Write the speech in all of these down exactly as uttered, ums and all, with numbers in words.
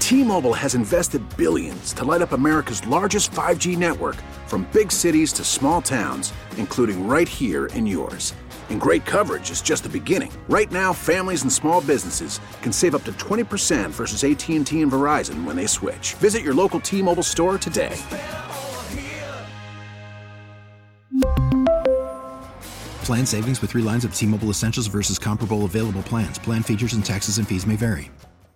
T-Mobile has invested billions to light up America's largest five G network, from big cities to small towns, including right here in yours. And great coverage is just the beginning. Right now, families and small businesses can save up to twenty percent versus A T and T and Verizon when they switch. Visit your local T-Mobile store today. Plan savings with three lines of T-Mobile Essentials versus comparable available plans. Plan features and taxes and fees may vary.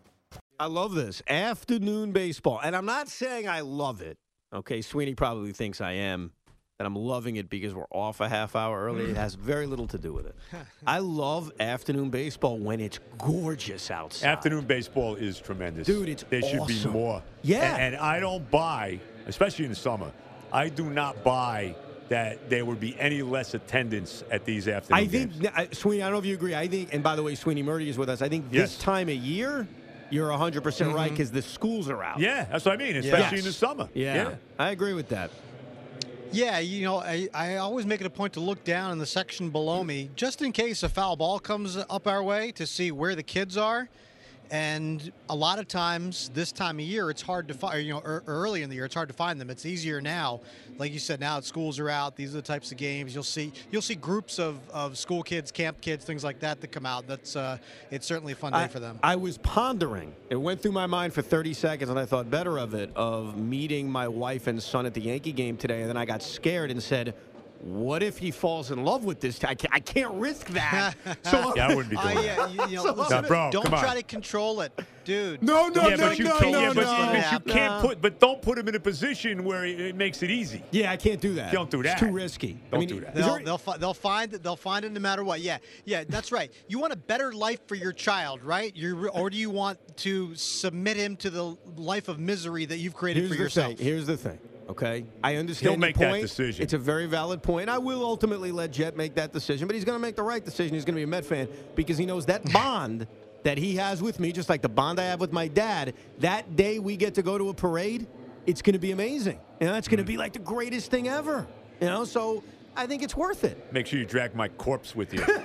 I love this. Afternoon baseball. And I'm not saying I love it. Okay, Sweeney probably thinks I am. And I'm loving it because we're off a half hour early. It has very little to do with it. I love afternoon baseball when it's gorgeous outside. Afternoon baseball is tremendous. Dude, it's There should awesome. be more. Yeah. And, and I don't buy, especially in the summer, I do not buy that there would be any less attendance at these afternoon I think, games. I, Sweeney, I don't know if you agree. I think, and by the way, Sweeney Murdy is with us. I think this Yes. time of year, you're one hundred percent Mm-hmm. right because the schools are out. Yeah, that's what I mean, especially Yes. in the summer. Yeah, yeah. I agree with that. Yeah, you know, I, I always make it a point to look down in the section below me just in case a foul ball comes up our way to see where the kids are. And a lot of times this time of year, it's hard to find, you know, er, early in the year, it's hard to find them. It's easier now. Like you said, now that schools are out, these are the types of games. You'll see you'll see groups of, of school kids, camp kids, things like that that come out. That's uh, it's certainly a fun day I, for them. I was pondering. It went through my mind for thirty seconds, and I thought better of it, of meeting my wife and son at the Yankee game today. And then I got scared and said, what if he falls in love with this? T- I, can't, I can't risk that. So Yeah, I wouldn't be doing Uh, that. yeah, you, you know, So- listen, Now, bro, don't come on. try to control it, dude. No, no, yeah, no, but you no, can't, no, yeah, but, no. but you can't No. put, but don't put him in a position where it, it makes it easy. Yeah, I can't do that. Don't do that. It's too risky. Don't I mean, do that. is They'll, there- they'll, fi- they'll find it. They'll find it no matter what. Yeah, yeah, that's right. You want a better life for your child, right? You or do you want to submit him to the life of misery that you've created Here's for the yourself? thing. Here's the thing. Okay, I understand. He'll make your that point. decision. It's a very valid point. I will ultimately let Jet make that decision, but he's going to make the right decision. He's going to be a Met fan because he knows that bond that he has with me, just like the bond I have with my dad. That day we get to go to a parade, it's going to be amazing. You know, it's going to be like the greatest thing ever. You know, so I think it's worth it. Make sure you drag my corpse with you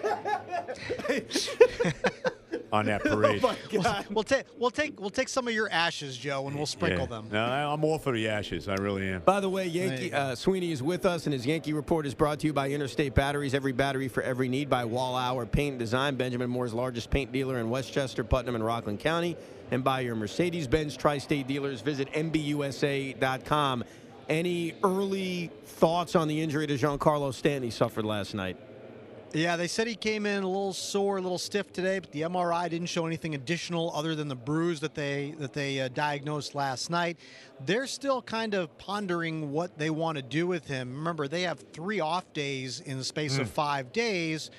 on that parade. Oh my God. We'll take we'll take we'll take some of your ashes, Joe, and we'll sprinkle Yeah. them. No, I- I'm all for the ashes. I really am. By the way, There Yankee you go. uh, Sweeney is with us, and his Yankee Report is brought to you by Interstate Batteries. Every battery for every need by Wall Hour Paint and Design, Benjamin Moore's largest paint dealer in Westchester, Putnam, and Rockland County. And by your Mercedes-Benz Tri-State dealers. Visit M B U S A dot com. Any early thoughts on the injury to Giancarlo Stanton he suffered last night? Yeah, they said he came in a little sore, a little stiff today, but the M R I didn't show anything additional other than the bruise that they that they uh, diagnosed last night. They're still kind of pondering what they want to do with him. Remember, they have three off days in the space of five days,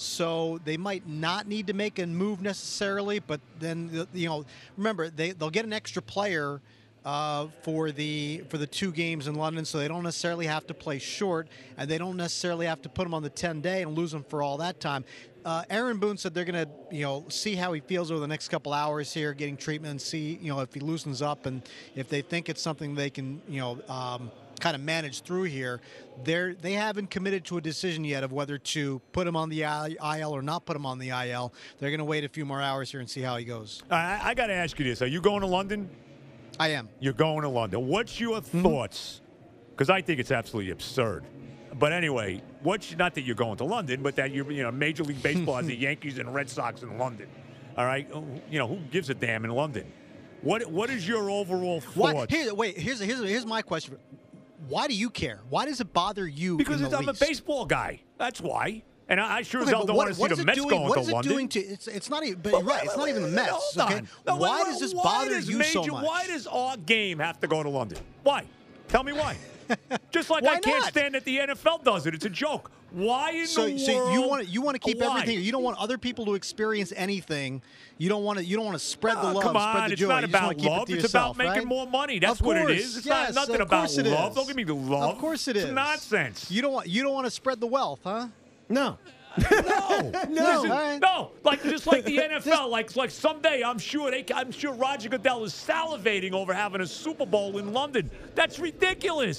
so they might not need to make a move necessarily. But then, you know, remember they they'll get an extra player. Uh, for the for the two games in London, so they don't necessarily have to play short, and they don't necessarily have to put him on the ten day and lose him for all that time. Uh, Aaron Boone said they're going to, you know, see how he feels over the next couple hours here, getting treatment, and see, you know, if he loosens up, and if they think it's something they can, you know, um, kind of manage through here. They're they haven't committed to a decision yet of whether to put him on the I L or not put him on the I L. They're going to wait a few more hours here and see how he goes. I, I got to ask you this: are you going to London? I am. You're going to London. What's your Mm-hmm. thoughts? Because I think it's absolutely absurd. But anyway, what's not that you're going to London, but that you're, you know, Major League Baseball has the Yankees and Red Sox in London. All right, you know, who gives a damn in London? What What is your overall Why, thoughts? here, wait, here's here's here's my question. Why do you care? Why does it bother you? Because in it's, the I'm least? a baseball guy. That's why. And I, I sure as Okay, hell but don't what, want to what see is the it Mets doing? going What to is it London. doing to? It's it's not even. But But right, wait, it's not wait, even the wait, Mets. Hold Okay, on. No, why wait, does this why bother does you major, so much? Why does our game have to go to London? Why? Tell me why. Just like Why I can't not? stand that the N F L does it. It's a joke. Why in So, the so world? you want to you want to keep Why? everything. You don't want other people to experience anything. You don't want to. You don't want to spread the Oh, love. come spread on, the it's joy. not You just wanna about keep it love. to It's yourself, about making right? more money. That's Of what course, it is. It's yes, not nothing of about course it love. is. Don't give me the love. Of course it It's is. nonsense. You don't want. You don't want to spread the wealth, huh? No. No, No, Listen, all right. no, like just like the N F L, like like someday I'm sure they, I'm sure Roger Goodell is salivating over having a Super Bowl in London. That's ridiculous.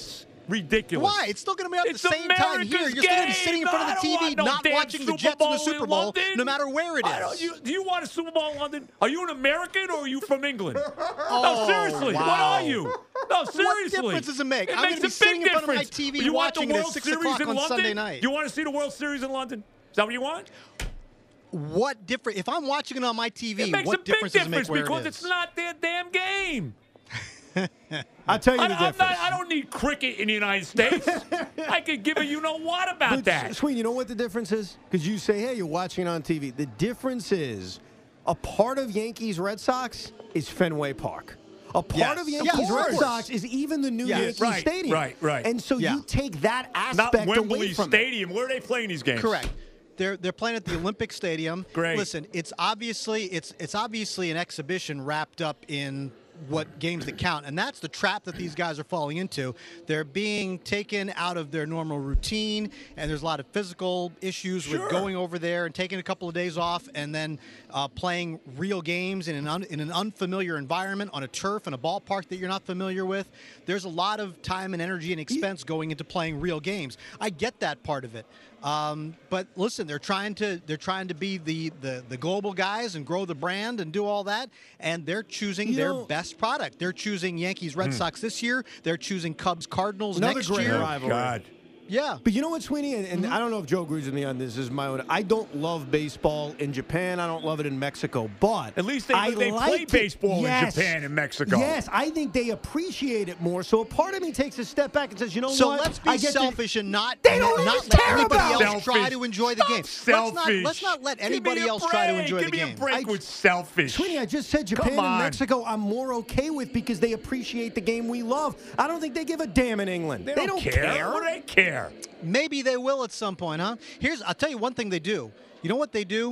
Ridiculous. Why? It's still going to be on at It's the same time America's here. You're still going to be game. sitting in front No, of the I T don't V, want no not damn watching the Super Jets in the Bowl Super in Bowl, London. no matter where it Why don't is. you, do you want a Super Bowl in London? Are you an American or are you from England? Oh, no, seriously. wow. What are you? No, seriously. What difference does it make? It I'm makes gonna be a sitting big in front of my difference. T V you want watching the it at World six Series o'clock in on London? Sunday night. You want to see the World Series in London? Is that what you want? What difference? If I'm watching it on my T V, It makes what a big difference does it make difference where because it is? it's not their damn game. I'll tell you I, the I'm difference. not, I don't need cricket in the United States. I could give a you know what about But, that. Sween, you know what the difference is? Because you say, hey, you're watching it on T V. The difference is a part of Yankees Red Sox is Fenway Park. A part Yes. of Of Yankees Red course. Sox is even the new Yes. Yankee Right, Stadium. right, right. And so Yeah. you take that Not aspect away Wembley from it. Stadium. Where are they playing these games? Correct. They're they're playing at the Olympic Stadium. Great. Listen, it's obviously it's it's obviously an exhibition wrapped up in what games that count, and that's the trap that these guys are falling into. They're being taken out of their normal routine, and there's a lot of physical issues Sure. with going over there and taking a couple of days off, and then uh, playing real games in an un, in an unfamiliar environment on a turf and a ballpark that you're not familiar with. There's a lot of time and energy and expense going into playing real games. I get that part of it. Um, but listen, they're trying to they're trying to be the, the the global guys and grow the brand and do all that, and they're choosing You their know- best product. They're choosing Yankees Red Sox this year. They're choosing Cubs Cardinals Another next great year. rivalry. God. Yeah. But you know what, Sweeney? And, Mm-hmm. and I don't know if Joe agrees with me on this. This is my own. I don't love baseball in Japan. I don't love it in Mexico. But At least they, I they like play it. baseball Yes. in Japan and Mexico. Yes, I think they appreciate it more. So a part of me takes a step back and says, you know So what? let's be I get to- selfish and not They don't not even let care anybody about else it. try Selfish. to enjoy the Stop game. Let's not selfish. let's not let Give me anybody a else try to break. enjoy Give the me game. a break I- with selfish. Sweeney, I just said Japan Come and on. Mexico I'm more okay with because they appreciate the game we love. I don't think they give a damn in England. They don't, care. What do they care? Maybe they will at some point, huh? Here's I'll tell you one thing they do. You know what they do?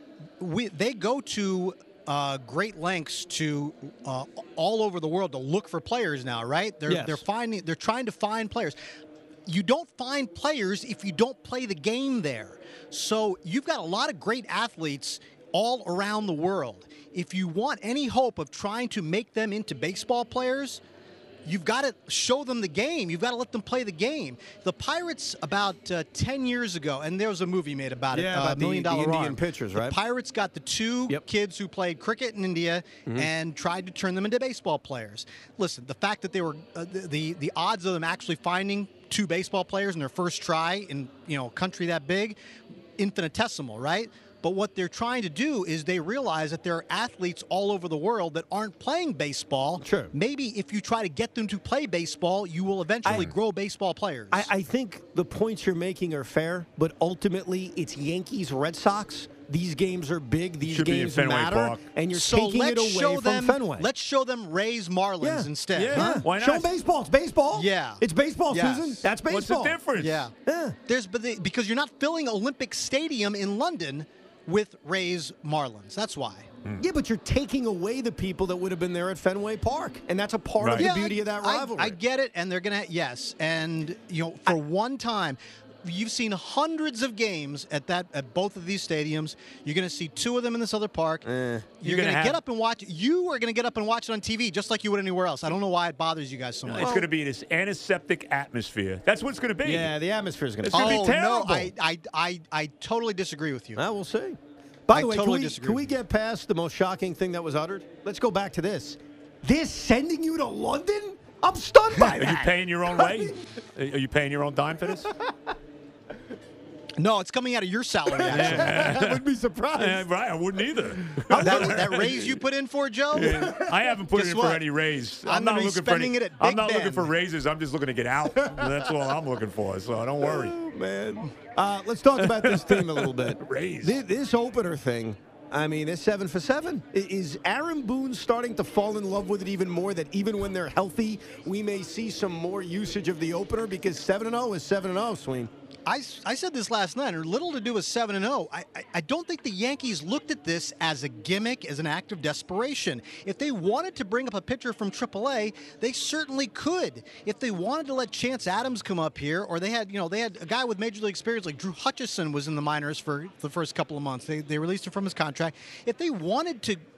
We they go to uh, great lengths to uh, all over the world to look for players now, right? They're Yes. they're finding they're trying to find players. You don't find players if you don't play the game there. So you've got a lot of great athletes all around the world. If you want any hope of trying to make them into baseball players, you've got to show them the game. You've got to let them play the game. The Pirates, about uh, ten years ago, and there was a movie made about it, Yeah, uh, about the- Million the Dollar Indian Arm. pitchers, The right? Pirates got the two Yep. kids who played cricket in India and tried to turn them into baseball players. Listen, the fact that they were uh, the, the the odds of them actually finding two baseball players in their first try in you know a country that big, infinitesimal, right? But what they're trying to do is they realize that there are athletes all over the world that aren't playing baseball. Sure. Maybe if you try to get them to play baseball, you will eventually I- grow baseball players. I, I think the points you're making are fair, but ultimately it's Yankees Red Sox. These games are big. These Should be in games Fenway matter, Park. and you're so taking it let's away show from them. Fenway. Let's show them Rays Marlins yeah. instead. Yeah. huh? Why Show not? 'em baseball. It's baseball. Yeah. It's baseball, Yes. Susan. That's baseball. What's the difference? Yeah. Yeah. There's but they, because you're not filling Olympic Stadium in London with Rays Marlins. That's why. Yeah, but you're taking away the people that would have been there at Fenway Park, and that's a part of Right. the beauty of that I- rivalry. I, get it, and they're gonna yes, and you know for one time. You've seen hundreds of games at that at both of these stadiums. You're going to see two of them in this other park. You're, You're going gonna to have- get up and watch. You are going to get up and watch it on T V just like you would anywhere else. I don't know why it bothers you guys so much. It's going to be this antiseptic atmosphere. That's what it's going to be. yeah, the atmosphere is going It's to. gonna be oh terrible. no, I, I I I totally disagree with you. Well, we'll see. By I the way, totally can, we, disagree can with we you. get past the most shocking thing that was uttered? Let's go back to this. This sending you to London? I'm stunned by Are you that. paying your own way? Are you paying your own dime for this? No, it's coming out of your salary. Actually, I would be surprised. Eh, right, I wouldn't either. that, that raise you put in for Joe. I haven't put Guess in what? for any raise. I'm not gonna be looking for spending any. it at I'm Big not looking Ben. for raises. I'm just looking to get out. That's all I'm looking for. So don't worry. Oh, man. Uh, let's talk about this team a little bit. Raise. This, this opener thing, I mean, it's seven for seven. I- Is Aaron Boone starting to fall in love with it even more, that even when they're healthy, we may see some more usage of the opener? Because seven and oh is seven and oh, Sween. I, I said this last night, or little to do with seven and oh. I, I, I don't think the Yankees looked at this as a gimmick, as an act of desperation. If they wanted to bring up a pitcher from triple A, they certainly could. If they wanted to let Chance Adams come up here, or they had, you know, they had a guy with major league experience like Drew Hutchison was in the minors for the first couple of months. They, they released him from his contract. If they wanted to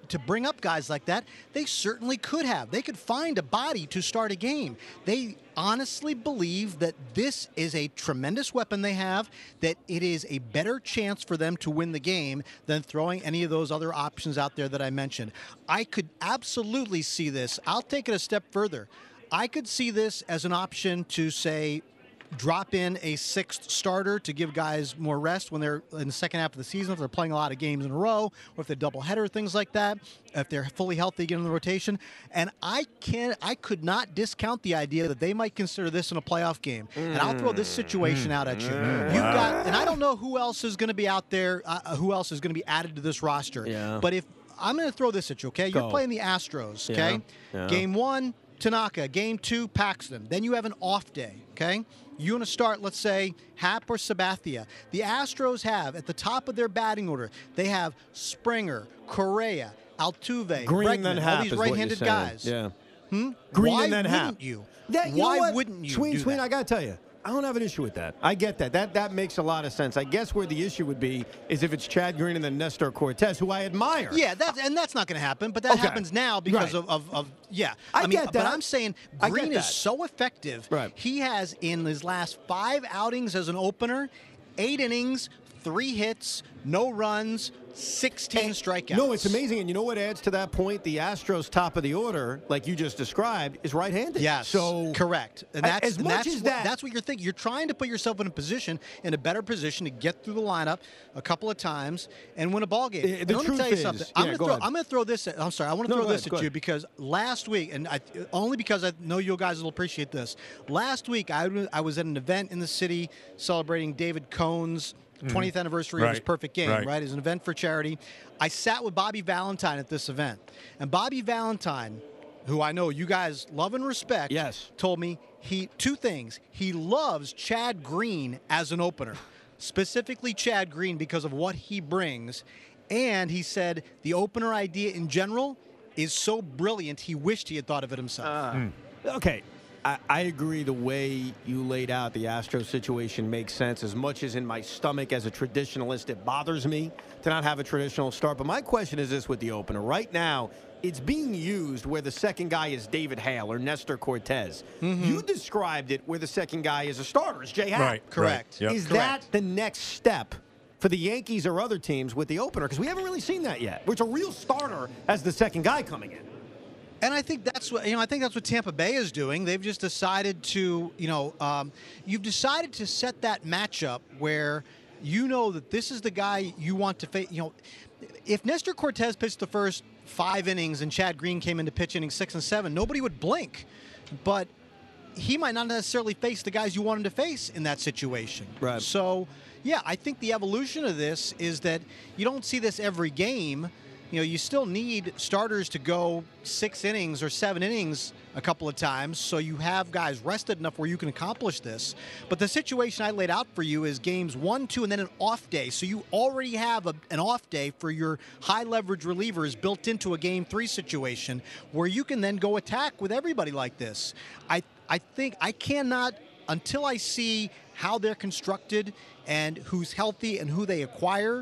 to bring up guys like that, they certainly could have. They could find a body to start a game. They honestly believe that this is a tremendous weapon they have, that it is a better chance for them to win the game than throwing any of those other options out there that I mentioned. I could absolutely see this. I'll take it a step further. I could see this as an option to say, drop in a sixth starter to give guys more rest when they're in the second half of the season, if they're playing a lot of games in a row, or if they're doubleheader, things like that, if they're fully healthy again in the rotation. And I can I could not discount the idea that they might consider this in a playoff game. Mm. And I'll throw this situation mm. out at you. Mm. You've got, and I don't know who else is going to be out there, uh, who else is going to be added to this roster. Yeah. But if I'm going to throw this at you, okay? You're Go. playing the Astros, okay? Yeah. Yeah. Game one, Tanaka. Game two, Paxton. Then you have an off day, okay? You want to start, let's say, Happ or Sabathia. The Astros have, at the top of their batting order, they have Springer, Correa, Altuve, Green Bregman, all these right-handed guys. Yeah. Hmm? Green Why and then Happ. wouldn't you? That, you Why know what? wouldn't you Sween, do Sween, that? I got to tell you, I don't have an issue with that. I get that. That that makes a lot of sense. I guess where the issue would be is if it's Chad Green and then Nestor Cortez, who I admire. Yeah, that's, and that's not going to happen, but that okay. happens now because right. of, of, of, yeah. I, I mean, get that. But I'm saying Green is so effective. Right. He has, in his last five outings as an opener, eight innings, three hits, no runs, sixteen and, strikeouts. No, it's amazing. And you know what adds to that point? The Astros' top of the order, like you just described, is right-handed. Yes, so correct. And that's, as and much that's as what, that, that's what you're thinking. You're trying to put yourself in a position, in a better position to get through the lineup a couple of times and win a ball game. The, the let truth me tell you is, something. Yeah, I'm going go to throw, throw this at, I'm sorry, I want to no, throw this ahead, at you because last week, and I, only because I know you guys will appreciate this, last week I, I was at an event in the city celebrating David Cohn's twentieth mm-hmm. anniversary right. of his Perfect Game, right. right? It's an event for charity. I sat with Bobby Valentine at this event. And Bobby Valentine, who I know you guys love and respect, yes. told me he two things. He loves Chad Green as an opener, specifically Chad Green because of what he brings. And he said the opener idea in general is so brilliant, he wished he had thought of it himself. Uh, mm. Okay. I, I agree the way you laid out the Astros situation makes sense. As much as in my stomach as a traditionalist, it bothers me to not have a traditional start. But my question is this with the opener. Right now, it's being used where the second guy is David Hale or Nestor Cortez. Mm-hmm. You described it where the second guy is a starter, is Jay Happ. Right, correct. Right. Yep. Is correct. that the next step for the Yankees or other teams with the opener? Because we haven't really seen that yet, where it's a real starter as the second guy coming in. And I think that's what you know. I think that's what Tampa Bay is doing. They've just decided to, you know, um, you've decided to set that matchup where you know that this is the guy you want to face. You know, if Nestor Cortez pitched the first five innings and Chad Green came in to pitch innings six and seven, nobody would blink. But he might not necessarily face the guys you want him to face in that situation. Right. So, yeah, I think the evolution of this is that you don't see this every game. You know, you still need starters to go six innings or seven innings a couple of times, so you have guys rested enough where you can accomplish this. But the situation I laid out for you is games one, two, and then an off day. So you already have a, an off day for your high-leverage relievers built into a game three situation where you can then go attack with everybody like this. I, I think I cannot, until I see how they're constructed and who's healthy and who they acquire,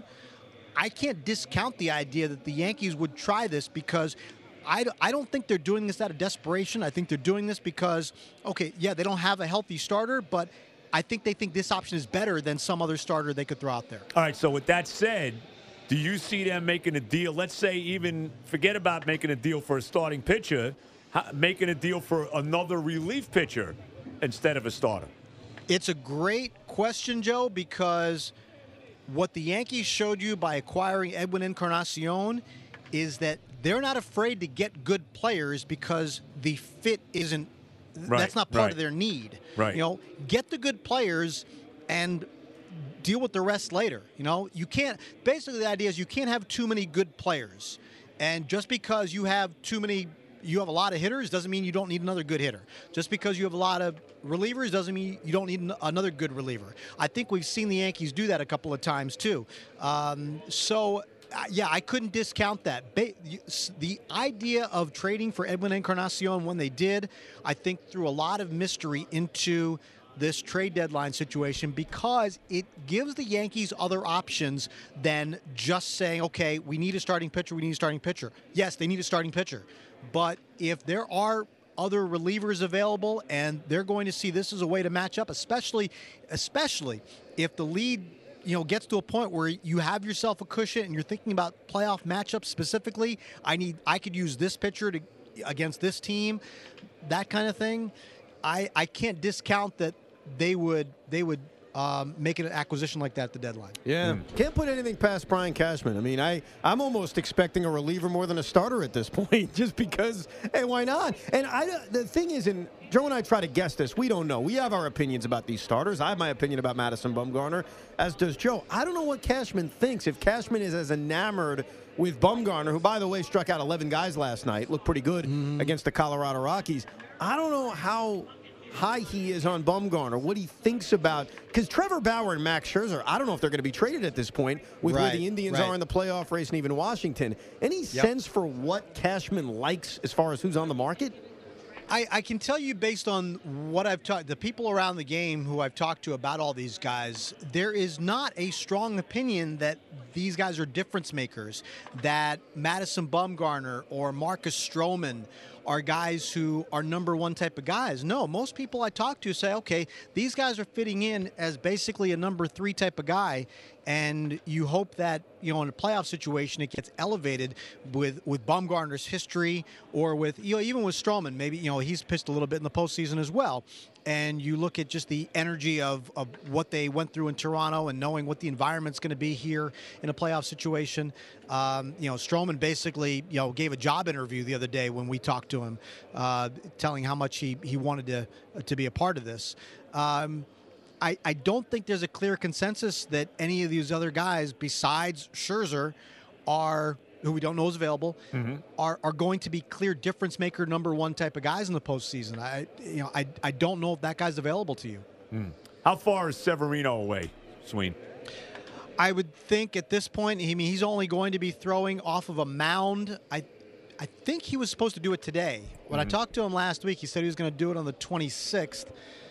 I can't discount the idea that the Yankees would try this because I, I don't think they're doing this out of desperation. I think they're doing this because, okay, yeah, they don't have a healthy starter, but I think they think this option is better than some other starter they could throw out there. All right, so with that said, do you see them making a deal? Let's say even forget about making a deal for a starting pitcher, making a deal for another relief pitcher instead of a starter? It's a great question, Joe, because what the Yankees showed you by acquiring Edwin Encarnacion is that they're not afraid to get good players because the fit isn't right, that's not part right. of their need. Right. You know, get the good players and deal with the rest later. You know, you can't basically the idea is you can't have too many good players. And just because you have too many you have a lot of hitters doesn't mean you don't need another good hitter. Just because you have a lot of relievers doesn't mean you don't need another good reliever. I think we've seen the Yankees do that a couple of times too. Um, so, uh, yeah, I couldn't discount that. Ba- the idea of trading for Edwin Encarnacion when they did, I think threw a lot of mystery into this trade deadline situation because it gives the Yankees other options than just saying, okay, we need a starting pitcher, we need a starting pitcher. Yes, they need a starting pitcher. But if there are other relievers available and they're going to see this as a way to match up, especially, especially if the lead you know, gets to a point where you have yourself a cushion and you're thinking about playoff matchups specifically, I need, I could use this pitcher to against this team, that kind of thing. I, I can't discount that they would they would um, make an acquisition like that at the deadline. Yeah, mm. Can't put anything past Brian Cashman. I mean, I, I'm almost expecting a reliever more than a starter at this point, just because, hey, why not? And I, the thing is, and Joe and I try to guess this. We don't know. We have our opinions about these starters. I have my opinion about Madison Bumgarner, as does Joe. I don't know what Cashman thinks. If Cashman is as enamored with Bumgarner, who, by the way, struck out eleven guys last night, looked pretty good mm. against the Colorado Rockies, I don't know how high he is on Bumgarner, what he thinks about, because Trevor Bauer and Max Scherzer, I don't know if they're going to be traded at this point with right, where the Indians right. are in the playoff race and even Washington. Any yep. sense for what Cashman likes as far as who's on the market? I, I can tell you based on what I've talked, the people around the game who I've talked to about all these guys, there is not a strong opinion that these guys are difference makers, that Madison Bumgarner or Marcus Stroman are guys who are number one type of guys. No, most people I talk to say, okay, these guys are fitting in as basically a number three type of guy, and you hope that, you know, in a playoff situation it gets elevated with, with Bumgarner's history or with, you know, even with Stroman. Maybe, you know, he's pitched a little bit in the postseason as well. And you look at just the energy of, of what they went through in Toronto and knowing what the environment's going to be here in a playoff situation. Um, you know, Stroman basically, you know, gave a job interview the other day when we talked to him, uh, telling how much he, he wanted to to be a part of this. Um, I, I don't think there's a clear consensus that any of these other guys besides Scherzer are, who we don't know is available, mm-hmm. are, are going to be clear difference maker number one type of guys in the postseason. I you know I I don't know if that guy's available to you. Mm. How far is Severino away, Sween? I would think at this point, I mean, he's only going to be throwing off of a mound. I I think he was supposed to do it today. When mm-hmm. I talked to him last week, he said he was going to do it on the twenty-sixth.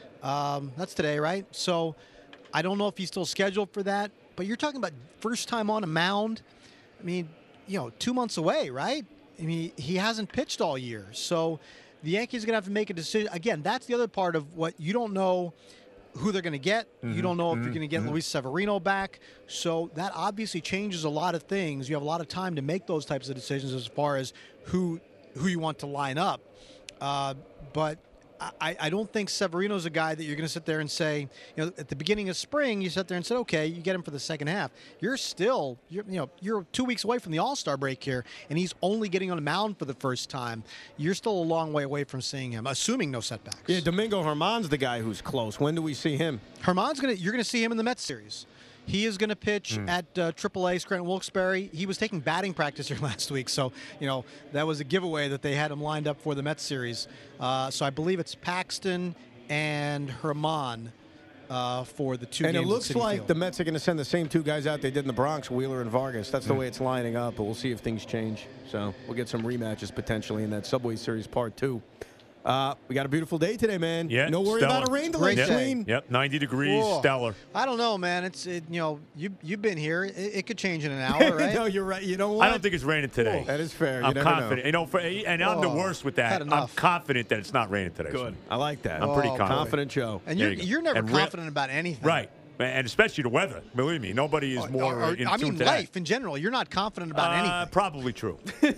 Um, that's today, right? So I don't know if he's still scheduled for that. But you're talking about first time on a mound. I mean, you know, two months away, right? I mean, he hasn't pitched all year. So the Yankees are going to have to make a decision. Again, that's the other part of what you don't know who they're going to get. Mm-hmm. You don't know if mm-hmm. you're going to get mm-hmm. Luis Severino back. So that obviously changes a lot of things. You have a lot of time to make those types of decisions as far as who who you want to line up. Uh, but I, I don't think Severino's a guy that you're going to sit there and say, you know, at the beginning of spring, you sit there and said, okay, you get him for the second half. You're still, you're, you know, you're two weeks away from the All-Star break here, and he's only getting on the mound for the first time. You're still a long way away from seeing him, assuming no setbacks. Yeah, Domingo Germán's the guy who's close. When do we see him? Germán's going to, you're going to see him in the Mets series. He is going to pitch mm. at uh, triple A Scranton Wilkes-Barre. He was taking batting practice here last week, so you know that was a giveaway that they had him lined up for the Mets series. Uh, so I believe it's Paxton and Germán uh, for the two and games. And it looks like Field. the Mets are going to send the same two guys out they did in the Bronx, Wheeler and Vargas. That's the mm. way it's lining up, but we'll see if things change. So we'll get some rematches potentially in that Subway Series Part Two. Uh, we got a beautiful day today, man. Yeah, no worry stellar. about a rain delay, yep. Sween. Yep, ninety degrees, Whoa. stellar. I don't know, man. It's it, you know you you've been here. It, it could change in an hour, right? No, you're right. You know what? I don't think it's raining today. Whoa. That is fair. You I'm never confident. Know. You know, for, and I'm the worst with that. I'm confident that it's not raining today. Good. I like that. I'm pretty oh, confident. Confident Joe. And you're you you're never and confident about anything, right? And especially the weather. Believe me, nobody is more or, or, in I tune mean, to life that. in general. You're not confident about uh, anything. Probably true.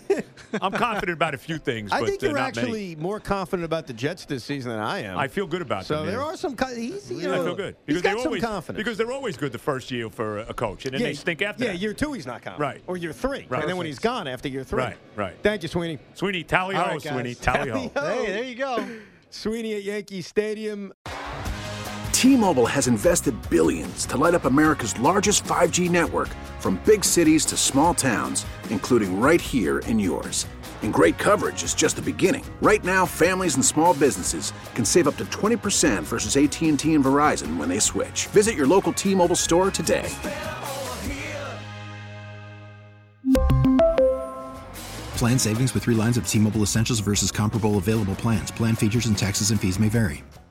I'm confident about a few things, I but think uh, you're not actually many. more confident about the Jets this season than I am. I feel good about so them. So there yeah. are some. He's, you know, I feel good. He's Because got they're some always, confidence. Because they're always good the first year for a coach, and then yeah, they stink after yeah, that. year two he's not confident. Right. Or year three. Right. And then when he's gone after year three. Right, right. Thank you, Sweeney. Sweeney, tally ho, All right, guys. Sweeney, tally ho. Hey, there you go. Sweeney at Yankee Stadium. T-Mobile has invested billions to light up America's largest five G network, from big cities to small towns, including right here in yours. And great coverage is just the beginning. Right now, families and small businesses can save up to twenty percent versus A T and T and Verizon when they switch. Visit your local T-Mobile store today. Plan savings with three lines of T-Mobile Essentials versus comparable available plans. Plan features and taxes and fees may vary.